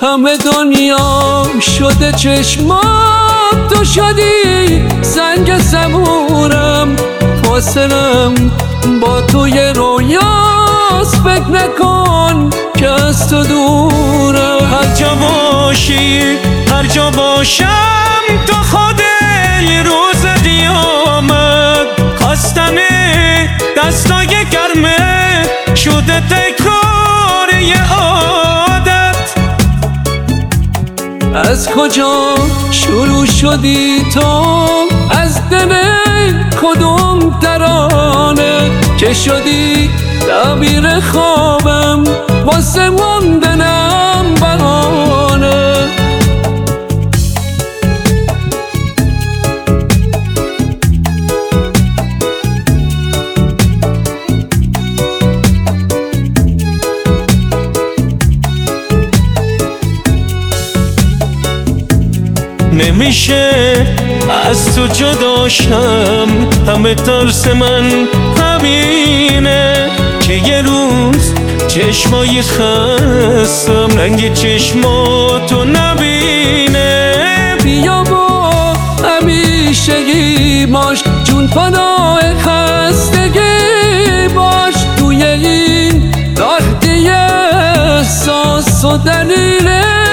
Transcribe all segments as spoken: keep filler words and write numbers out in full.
همه دنیا شده چشمات، تو شدی سنگ صبورم. فاصلم با تو یه رویاست، فکر نکن که از تو دورم. هر جا باشی هر جا باشم تو خود روز قیامت. خواستن دستای گرمه شده تکرار یه عادت. از کجا شروع شدی تو؟ از دل کدوم ترانه که شدی تعبیر خوابم، واسه موندنم بهانه. نمیشه از تو جداشم، همه ترس من همینه که یه روز چشمای خستم رنگ چشماتو نبینه. بیا با همیشگی باش، جون پناه خستگی باش. توی این وقتی احساس و دلیل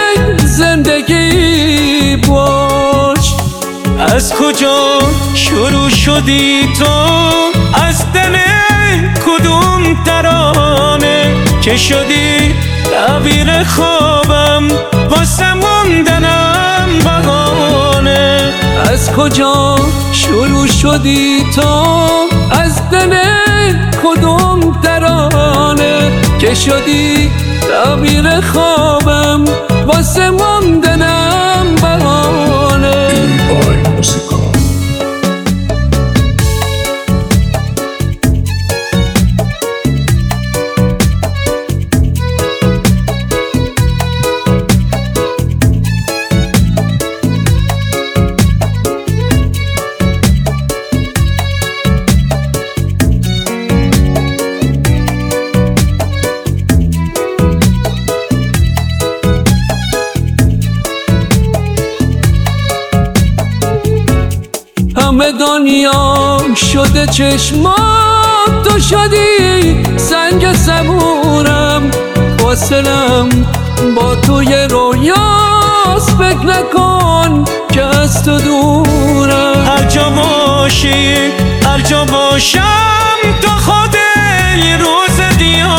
زندگی باش. از کجا شروع شدی تو؟ از دل کدوم ترانه که شدی تعبیر خوابم، واسه موندنم بهانه. از کجا شروع شدی تو؟ از دل کدوم ترانه که شدی تعبیر خوابم، واسه موندنم بهانه. همه دنیا شده چشمات، تو شدی سنگ صبورم. فاصلم با تو یه رویاست، فکر نکن که از تو دورم. هر جا باشی هر جا باشم تو خود روز قیامت.